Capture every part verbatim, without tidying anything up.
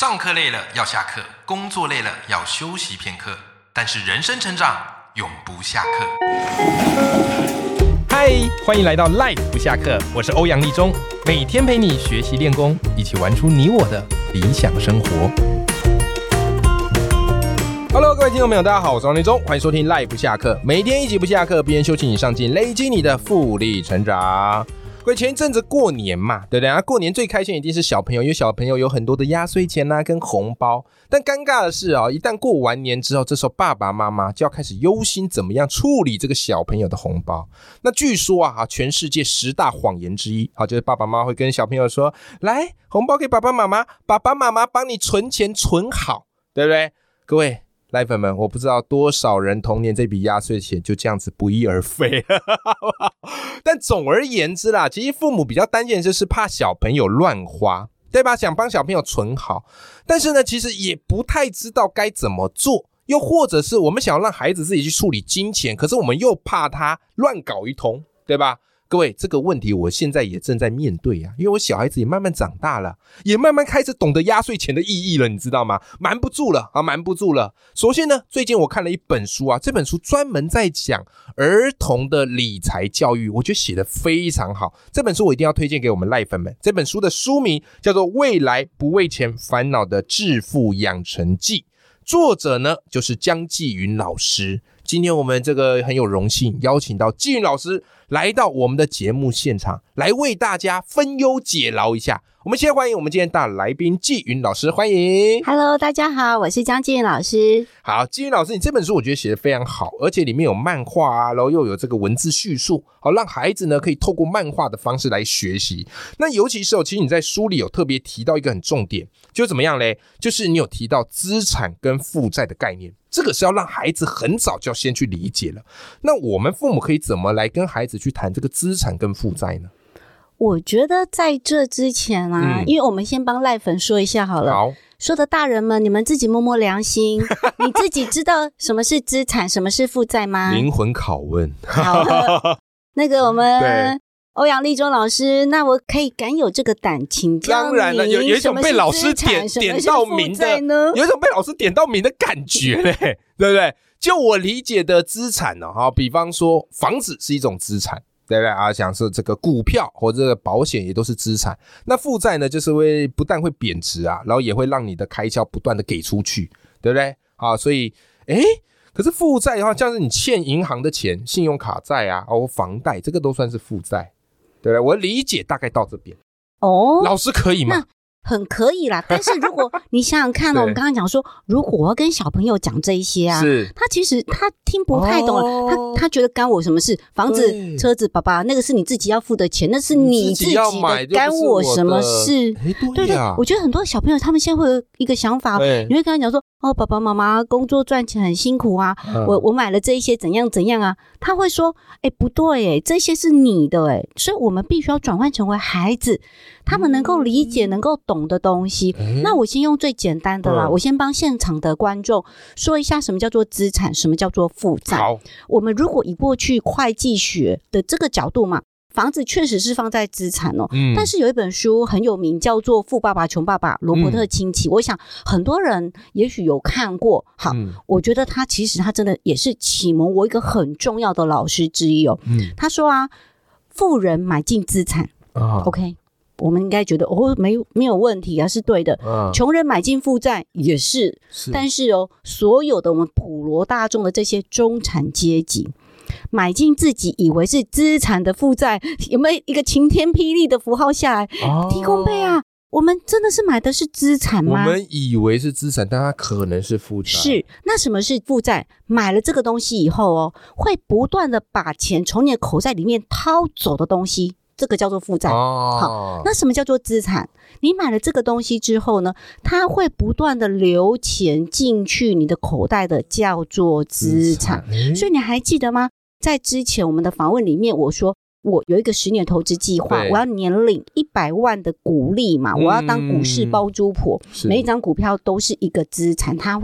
上课累了要下课，工作累了要休息片刻，但是人生成长永不下课。嗨，欢迎来到 Life 不下课，我是欧阳立中，每天陪你学习练功，一起玩出你我的理想生活。Hello， 各位听众朋友，大家好，我是欧阳立中，欢迎收听 Life 不下课，每天一集不下课，边休息你上进，累积你的复利成长。各位，前一阵子过年嘛，对不对啊？过年最开心一定是小朋友，因为小朋友有很多的压岁钱啊跟红包。但尴尬的是啊、哦，一旦过完年之后，这时候爸爸妈妈就要开始忧心怎么样处理这个小朋友的红包。那据说啊，全世界十大谎言之一，好，就是爸爸妈妈会跟小朋友说：“来，红包给爸爸妈妈，爸爸妈妈帮你存钱存好，对不对？”各位赖粉们，我不知道多少人童年这笔压岁钱就这样子不翼而飞但总而言之啦，其实父母比较担心的就是怕小朋友乱花，对吧？想帮小朋友存好，但是呢，其实也不太知道该怎么做，又或者是我们想要让孩子自己去处理金钱，可是我们又怕他乱搞一通，对吧？各位，这个问题我现在也正在面对啊，因为我小孩子也慢慢长大了，也慢慢开始懂得压岁钱的意义了，你知道吗？瞒不住了啊，瞒不住了。首先呢，最近我看了一本书啊，这本书专门在讲儿童的理财教育，我觉得写得非常好。这本书我一定要推荐给我们赖粉们。这本书的书名叫做《未来不为钱烦恼的致富养成记》，作者呢就是江继云老师。今天我们这个很有荣幸邀请到继云老师来到我们的节目现场，来为大家分忧解劳一下。我们先欢迎我们今天大来宾继云老师，欢迎。 Hello， 大家好，我是江继云老师。 好，继云老师，你这本书我觉得写得非常好，而且里面有漫画啊，然后又有这个文字叙述，好让孩子呢可以透过漫画的方式来学习。那尤其是、哦、其实你在书里有特别提到一个很重点，就是怎么样嘞？就是你有提到资产跟负债的概念，这个是要让孩子很早就要先去理解了。那我们父母可以怎么来跟孩子去谈这个资产跟负债呢？ 我觉得在这之前啊、嗯、因为我们先帮赖粉说一下好了。 好， 说的大人们，你们自己摸摸良心你自己知道什么是资产什么是负债吗？ 灵魂拷问。 好那个我们欧阳立中老师，那我可以敢有这个胆请教你。 当然了，有有一种被老师点点到名的，有一种被老师点到名的感觉嘞，对不对？就我理解的资产呢、哦，比方说房子是一种资产，对不对啊？像是这个股票或者这个保险也都是资产。那负债呢，就是会不但会贬值啊，然后也会让你的开销不断的给出去，对不对？啊，所以诶可是负债的话，像是你欠银行的钱，信用卡债啊，或房贷，这个都算是负债。对不对？我理解大概到这边哦， 老师可以吗？ 那很可以啦，但是如果你想想看哦，我们刚刚讲说，如果我要跟小朋友讲这一些啊，是他其实他听不太懂了，哦、他他觉得干我什么事？房子、车子，爸爸那个是你自己要付的钱，那是你自己的，干我什么事？对对，我觉得很多小朋友他们现在会有一个想法，你会跟他讲说，哦，爸爸妈妈工作赚钱很辛苦啊，嗯、我我买了这一些怎样怎样啊，他会说，哎，不对，哎，这些是你的，哎，所以我们必须要转换成为孩子，他们能够理解、嗯、能够懂的东西。那我先用最简单的啦、嗯、我先帮现场的观众说一下什么叫做资产，什么叫做负债。 好， 我们如果以过去会计学的这个角度嘛，房子确实是放在资产哦、嗯，但是有一本书很有名，叫做《富爸爸穷爸爸》，罗伯特清崎、嗯、我想很多人也许有看过。好、嗯，我觉得他其实他真的也是启蒙我一个很重要的老师之一哦。嗯，他说啊，富人买进资产、啊、OK，我们应该觉得哦，没有没有问题啊，是对的。嗯，穷人买进负债也是，是但是哦，所有的我们普罗大众的这些中产阶级，买进自己以为是资产的负债，有没有一个晴天霹雳的符号下来？哦、提供倍啊！我们真的是买的是资产吗？ 我们以为是资产，但它可能是负债。 是，那什么是负债？买了这个东西以后哦，会不断的把钱从你的口袋里面掏走的东西，这个叫做负债。哦，好，那什么叫做资产？你买了这个东西之后呢，它会不断的流钱进去你的口袋的，叫做资产。资产所以你还记得吗？在之前我们的访问里面，我说我有一个十年投资计划，我要年领一百万的股利嘛、嗯，我要当股市包租婆，每一张股票都是一个资产，它会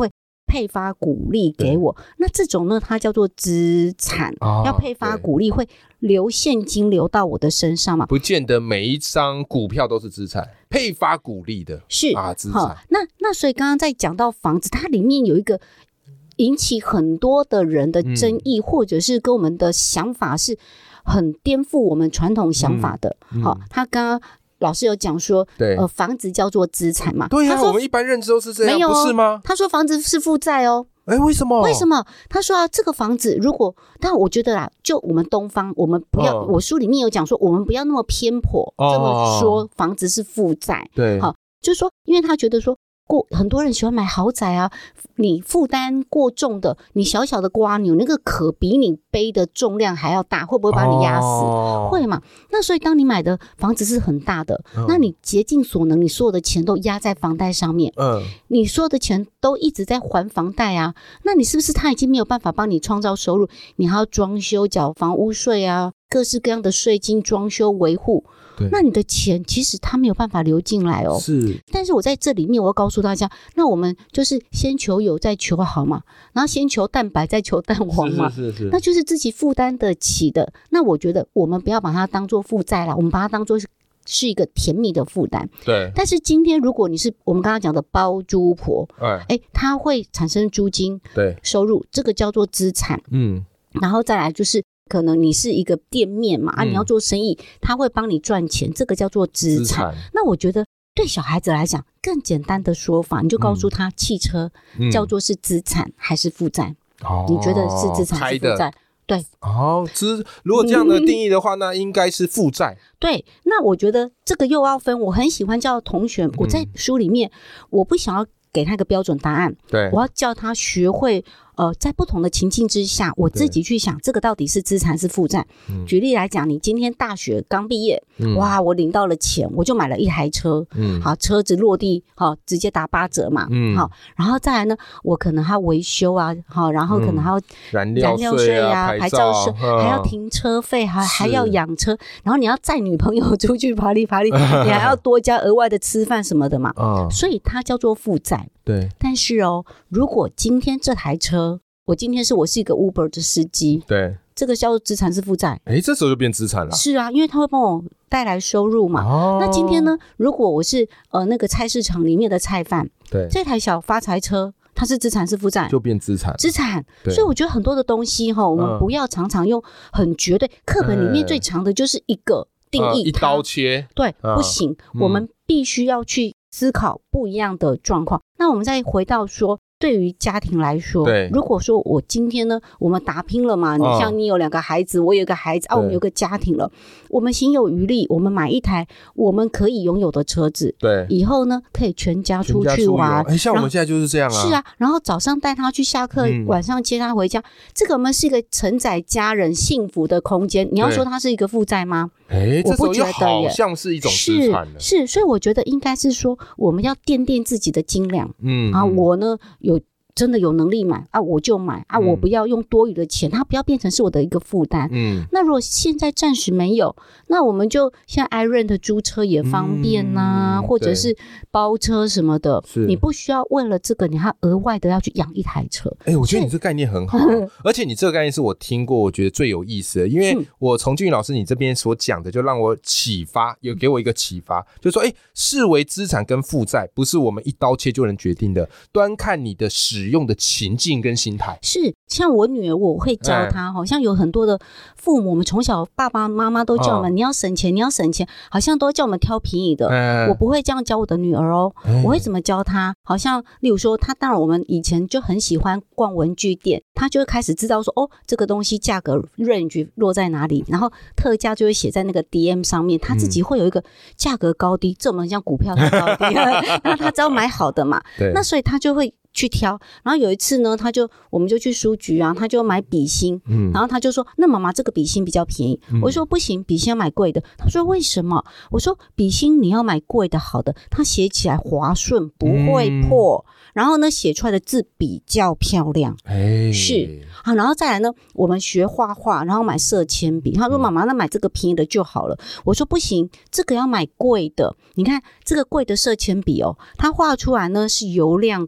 配发股利给我，那这种呢它叫做资产、哦、要配发股利会流现金流到我的身上嘛， 不见得每一张股票都是资产，配发股利的是啊资产。 那那所以刚刚在讲到房子，它里面有一个引起很多的人的争议、嗯、或者是跟我们的想法是很颠覆我们传统想法的、嗯嗯、好，他刚刚老师有讲说，对，呃，房子叫做资产嘛。 对啊，我们一般认知都是这样，没有、哦、不是吗？ 他说房子是负债哦。 哎，为什么？ 为什么？他说啊，这个房子如果，但我觉得啦，就我们东方，我们不要，哦、我书里面有讲说，我们不要那么偏颇，哦、这么说房子是负债。 对， 好，就是说，因为他觉得说。过很多人喜欢买豪宅啊，你负担过重的，你小小的蝸牛，那个壳比你背的重量还要大，会不会把你压死？哦、会嘛？那所以当你买的房子是很大的，嗯、那你竭尽所能，你所有的钱都压在房贷上面，嗯，你所有的钱都一直在还房贷啊，那你是不是他已经没有办法帮你创造收入？你还要装修、缴房屋税啊，各式各样的税金、装修、维护。那你的钱其实它没有办法流进来哦。 是， 但是我在这里面我要告诉大家，那我们就是先求有再求好嘛，然后先求蛋白再求蛋黄嘛， 是是 是, 是， 那就是自己负担得起的。那我觉得我们不要把它当做负债啦，我们把它当做是是一个甜蜜的负担。 对。 但是今天如果你是我们刚刚讲的包租婆，哎哎，它会产生租金对收入，这个叫做资产。嗯，然后再来就是。可能你是一个店面嘛、嗯、啊，你要做生意，他会帮你赚钱，这个叫做资产。资产那我觉得对小孩子来讲，更简单的说法，你就告诉他汽车叫做是资产还是负债、嗯、你觉得是资产还是负债？对哦，资如果这样的定义的话、嗯、那应该是负债。 对，那我觉得这个又要分，我很喜欢叫同学、嗯、我在书里面我不想要给他一个标准答案，对，我要叫他学会呃，在不同的情境之下，我自己去想这个到底是资产是负债、嗯、举例来讲，你今天大学刚毕业、嗯、哇，我领到了钱，我就买了一台车、嗯、好，车子落地好直接打八折嘛、嗯、好，然后再来呢，我可能还要维修啊，好，然后可能还要、嗯、 燃料税啊， 牌照税、嗯、还要停车费，还还要养车，然后你要载女朋友出去啪哩啪哩你还要多加额外的吃饭什么的嘛、嗯、所以它叫做负债。 对， 但是哦，如果今天这台车，我今天是我是一个 Uber 的司机， 对， 这个叫做资产是负债， 哎，这时候就变资产了。 是啊，因为它会帮我带来收入嘛。哦，那今天呢，如果我是呃那个菜市场里面的菜贩，对，这台小发财车，它是资产是负债， 就变资产， 资产。所以我觉得很多的东西哈，我们不要常常用很绝对，课本里面最长的就是一个定义， 嗯、一刀切， 对，嗯、不行，我们必须要去思考不一样的状况。那我们再回到说，对于家庭来说，对，如果说我今天呢，我们打拼了嘛，你像你有两个孩子，我有一个孩子啊，我们有个家庭了，我们行有余力，我们买一台我们可以拥有的车子，对，以后呢可以全家出去玩。 哎，像我们现在就是这样啊。 是啊，然后早上带他去下课、嗯，晚上接他回家，这个我们是一个承载家人幸福的空间。你要说它是一个负债吗？ 哎， 我不觉得耶， 好像是一种资产了。 是，是，所以我觉得应该是说，我们要掂掂自己的斤两。嗯，啊，我呢有真的有能力买啊，我就买啊、嗯，我不要用多余的钱，它不要变成是我的一个负担。嗯，那如果现在暂时没有，那我们就像 iRent 租车也方便呐、啊嗯，或者是包车什么的，你不需要为了这个，你还额外的要去养一台车。 哎、欸，我觉得你这概念很好、啊，而且你这个概念是我听过，我觉得最有意思的，因为我从俊宇老师你这边所讲的，就让我启发，有给我一个启发，就是说，哎、欸，视为资产跟负债，不是我们一刀切就能决定的，端看你的使用的情境跟心态。 是，像我女儿，我会教她，好像有很多的父母，我们从小爸爸妈妈都叫我们、哦，你要省钱，你要省钱，好像都叫我们挑便宜的。嗯、我不会这样教我的女儿哦，嗯、我会怎么教她？好像例如说，她当然我们以前就很喜欢逛文具店，她就会开始知道说，哦，这个东西价格 range 落在哪里，然后特价就会写在那个 D M 上面，她自己会有一个价格高低，这么像股票的高低，那她只要买好的嘛，那所以她就会去挑。然后有一次呢，他就我们就去书局啊，他就买笔芯、嗯、然后他就说，那妈妈这个笔芯比较便宜、嗯、我说不行，笔芯要买贵的。他说为什么？我说笔芯你要买贵的好的，它写起来滑顺不会破、嗯、然后呢写出来的字比较漂亮、欸、是好。然后再来呢，我们学画画，然后买色铅笔，他说妈妈那买这个便宜的就好了。我说不行，这个要买贵的。你看这个贵的色铅笔哦，它画出来呢是油亮的光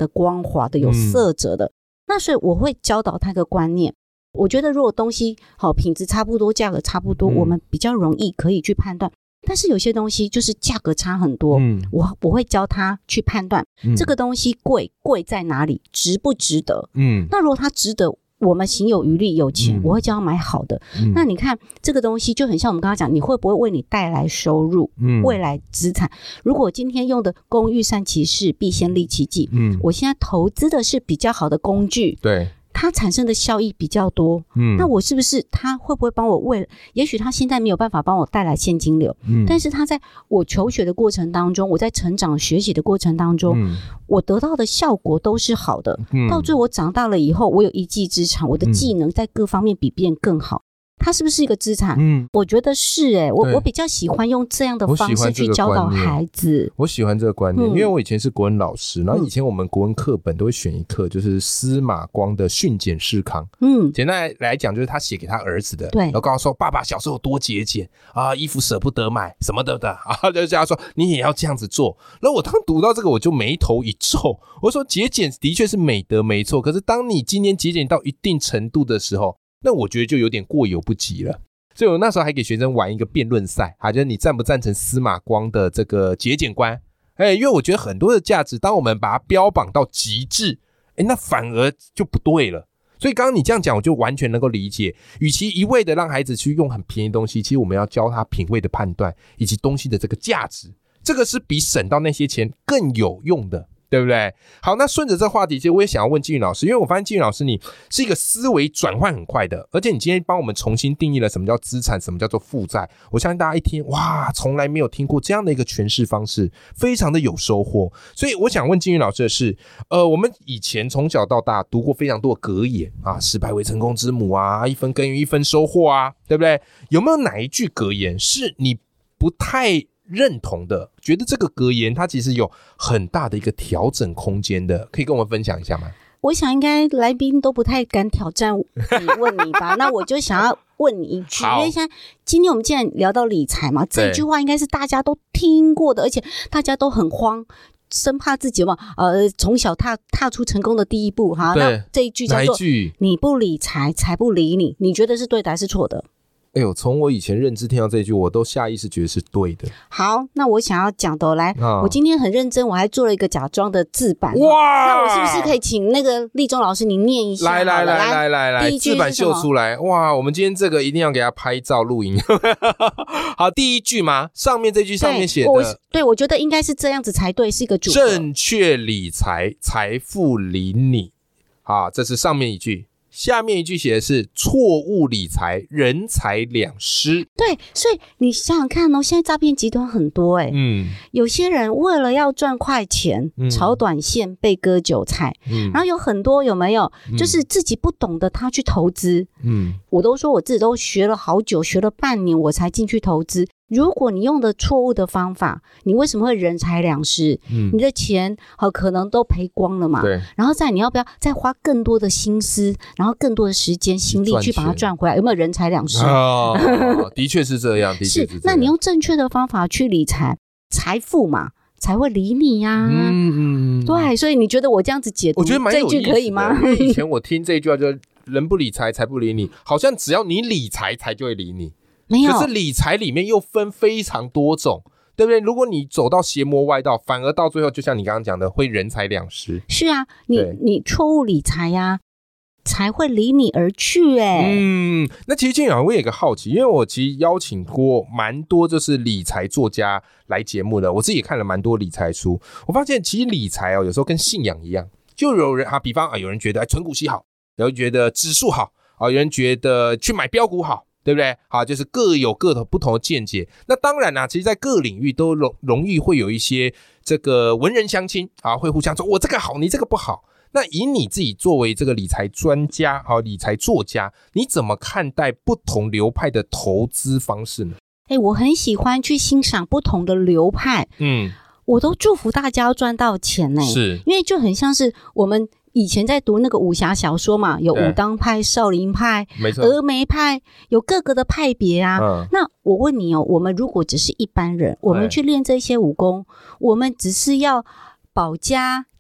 滑的，有色泽的、嗯、那所以我会教导他一个观念，我觉得如果东西好品质差不多，价格差不多、嗯、我们比较容易可以去判断，但是有些东西就是价格差很多、嗯、我我会教他去判断、嗯、这个东西贵贵在哪里，值不值得。嗯，那如果它值得，我们行有余力有钱、嗯、我会教他买好的、嗯、那你看这个东西就很像我们刚刚讲，你会不会为你带来收入、嗯、未来资产。如果今天用的工欲善其事必先利其器、嗯、我现在投资的是比较好的工具，对，它产生的效益比较多，嗯，那我是不是他会不会帮我为也许他现在没有办法帮我带来现金流、嗯、但是他在我求学的过程当中，我在成长学习的过程当中、嗯、我得到的效果都是好的、嗯、到最后我长大了以后，我有一技之长，我的技能在各方面比别人更好，它是不是一个资产？嗯，我觉得是耶、欸、我我比较喜欢用这样的方式去教导孩子。 我喜欢这个观念、嗯、因为我以前是国文老师，然后以前我们国文课本都会选一课，就是司马光的训俭示康。嗯，简单来讲就是他写给他儿子的，对，然后告诉说爸爸小时候多节俭啊，衣服舍不得买什么的的啊，就叫他说你也要这样子做。然后我当读到这个我就眉头一皱，我说节俭的确是美德没错，可是当你今天节俭到一定程度的时候，那我觉得就有点过犹不及了。所以我那时候还给学生玩一个辩论赛，啊，就是你赞不赞成司马光的这个节俭观？哎，因为我觉得很多的价值，当我们把它标榜到极致，哎，那反而就不对了。所以刚刚你这样讲，我就完全能够理解。与其一味的让孩子去用很便宜的东西，其实我们要教他品味的判断，以及东西的这个价值，这个是比省到那些钱更有用的。对不对？好，那顺着这话题，其实我也想要问季云老师，因为我发现季云老师你是一个思维转换很快的，而且你今天帮我们重新定义了什么叫资产，什么叫做负债。我相信大家一听，哇，从来没有听过这样的一个诠释方式，非常的有收获。所以我想问季云老师的是，呃，我们以前从小到大读过非常多的格言啊，失败为成功之母啊，一分耕耘一分收获啊，对不对？有没有哪一句格言是你不太认同的，觉得这个格言它其实有很大的一个调整空间的，可以跟我们分享一下吗？ 我想应该来宾都不太敢挑战你问你吧那我就想要问你一句，因为现在今天我们既然聊到理财嘛，这句话应该是大家都听过的，而且大家都很慌，生怕自己嘛，呃，从小踏踏出成功的第一步哈。那这一句叫做你不理财，财不理你，你觉得是对的还是错的？ 哎呦，从我以前认知听到这一句，我都下意识觉得是对的。 好，那我想要讲的来、哦、我今天很认真，我还做了一个假装的字版。哇，那我是不是可以请那个立中老师你念一下？ 来来来来来来，字版秀出来。哇，我们今天这个一定要给他拍照录影。好，第一句嘛，上面这句上面写的， 我对，我觉得应该是这样子才对，是一个主正确理财，财富理你。好，这是上面一句。下面一句写的是错误理财，人财两失。 对，所以你想想看哦，现在诈骗集团很多哎、欸，嗯，有些人为了要赚快钱，嗯、炒短线被割韭菜，嗯，然后有很多有没有、嗯，就是自己不懂得他去投资，嗯，我都说我自己都学了好久，学了半年我才进去投资。如果你用的错误的方法，你为什么会人财两失？嗯，你的钱和可能都赔光了嘛。对。然后再你要不要再花更多的心思，然后更多的时间心力去把它赚回来？有没有人财两失？ 哦，的确是这样，的确是这样。 是，那你用正确的方法去理财，财富嘛才会理你呀、啊。嗯嗯。对，所以你觉得我这样子解读， 我觉得蛮有意思的， 这句可以吗？ 因为以前我听这句话就是人不理财，财不理你，好像只要你理财，财就会理你。 没有， 可是理财里面又分非常多种，对不对？如果你走到邪魔歪道，反而到最后就像你刚刚讲的会人财两失。 是啊，你你错误理财呀、啊，才会离你而去哎、欸。 嗯，那其实今天我有一个好奇，因为我其实邀请过蛮多就是理财作家来节目的，我自己也看了蛮多理财书，我发现其实理财哦有时候跟信仰一样，就有人啊，比方啊有人觉得哎存股息好，有人觉得指数好啊，有人觉得去买标股好。对不对？好，就是各有各的不同的见解。那当然啦、啊，其实在各领域都容容易会有一些这个文人相亲啊，会互相说我这个好，你这个不好。那以你自己作为这个理财专家啊，理财作家，你怎么看待不同流派的投资方式呢？ 哎，我很喜欢去欣赏不同的流派，嗯，我都祝福大家赚到钱呢、欸，是因为就很像是我们。以前在读那个武侠小说嘛，有武当派、少林派、峨眉派，有各个的派别啊、嗯。那我问你哦，我们如果只是一般人，我们去练这些武功，我们只是要保家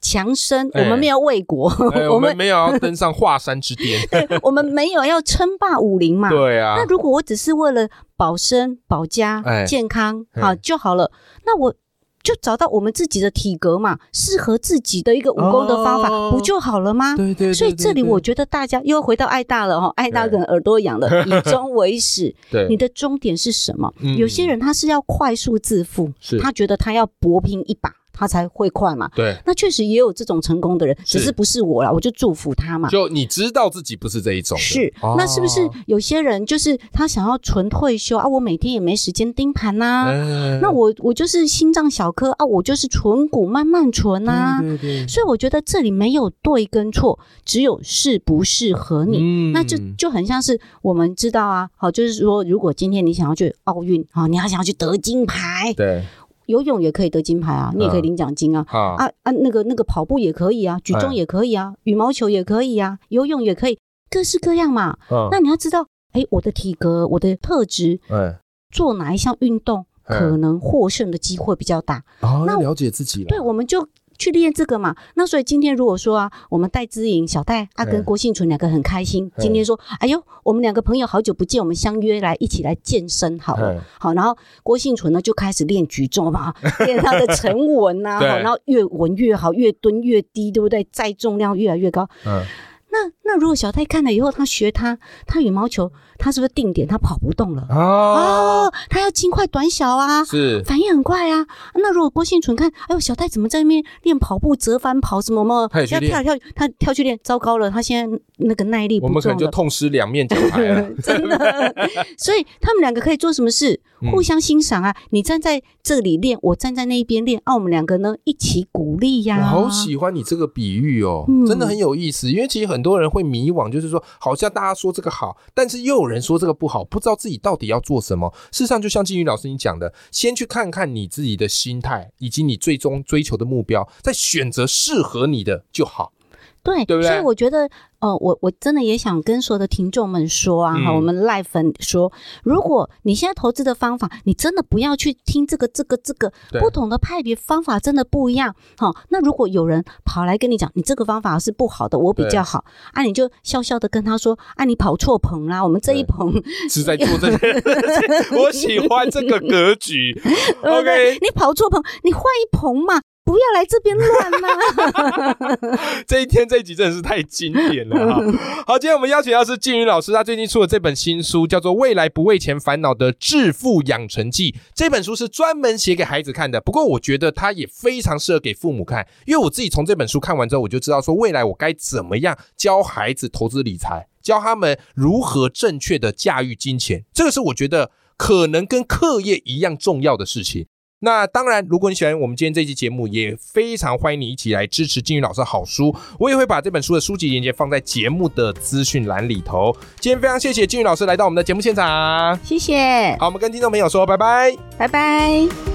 强身，我们没有为国， 欸、我们没有要登上华山之巅， 我们没有要称霸武林嘛。 对啊。 那如果我只是为了保身、保家、欸、健康啊就好了，那我就找到我们自己的体格嘛，适合自己的一个武功的方法，哦、不就好了吗？ 对 对, 对, 对, 对。 所以这里我觉得大家又回到爱大了哈，爱大可能耳朵痒了，以终为始。 对， 你的终点是什么？嗯、有些人他是要快速致富，他觉得他要搏拼一把。他才会快嘛， 对， 那确实也有这种成功的人，只是不是我啦，我就祝福他嘛。 就你知道自己不是这一种的， 是、哦，那是不是有些人就是他想要纯退休啊？我每天也没时间盯盘呐、啊欸，那我我就是心脏小颗啊，我就是存股慢慢存啊。对对对，所以我觉得这里没有对跟错，只有适不适合你。嗯、那就就很像是我们知道啊，好，就是说如果今天你想要去奥运啊，你还想要去得金牌， 对。 游泳也可以得金牌啊，你也可以领奖金啊，嗯、啊啊那个那个跑步也可以啊，举重也可以啊，羽毛球也可以啊，游泳也可以，各式各样嘛。嗯、那你要知道，哎，我的体格，我的特质，嗯、做哪一项运动可能获胜的机会比较大。 哦，那了解自己了。 对，我们就去练这个嘛。那所以今天如果说啊，我们戴资颖、小戴啊跟郭幸存两个很开心，今天说，哎呦，我们两个朋友好久不见，我们相约来一起来健身好了。好，然后郭幸存呢就开始练举重嘛，练他的沉稳啊，然后越稳越好，越蹲越低，对不对？载重量越来越高。嗯。那那如果小戴看了以后，他学他，他羽毛球，他是不是定点他跑不动了？哦，哦他要轻快短小啊， 是反应很快啊。那如果郭幸存看，哎呦，小戴怎么在那边练跑步、折返跑什么嘛？ 他也去练， 要跳跳，他跳去练，糟糕了，他现在那个耐力不够了， 我们可能就痛失两面奖牌了， 真的。所以他们两个可以做什么事？互相欣赏啊！你站在这里练，我站在那一边练，啊，我们两个呢一起鼓励呀、啊。 我好喜欢你这个比喻哦，嗯、真的很有意思。因为其实很多人会迷惘，就是说，好像大家说这个好，但是又有人说这个不好，不知道自己到底要做什么。事实上，就像金鱼老师你讲的，先去看看你自己的心态，以及你最终追求的目标，再选择适合你的就好。 对， 对不对？ 所以我觉得，呃，我我真的也想跟所有的听众们说啊，哈、嗯，我们赖粉说，如果你现在投资的方法，你真的不要去听这个、这个、这个不同的派别方法，真的不一样。好，那如果有人跑来跟你讲，你这个方法是不好的，我比较好，啊，你就笑笑的跟他说，啊，你跑错棚啦，我们这一棚是在做这个，我喜欢这个格局。OK， 你跑错棚，你换一棚嘛。不要来这边乱啦！ 这一天这一集真的是太经典了哈。好，今天我们邀请到是静瑜老师，他最近出了这本新书，叫做《未来不为钱烦恼的致富养成记》。这本书是专门写给孩子看的，不过我觉得它也非常适合给父母看，因为我自己从这本书看完之后，我就知道说未来我该怎么样教孩子投资理财，教他们如何正确的驾驭金钱，这个是我觉得可能跟课业一样重要的事情。那当然，如果你喜欢我们今天这期节目，也非常欢迎你一起来支持金鱼老师的好书，我也会把这本书的书籍连结放在节目的资讯栏里头。今天非常谢谢金鱼老师来到我们的节目现场， 谢谢。 好，我们跟听众朋友说拜拜， 拜拜。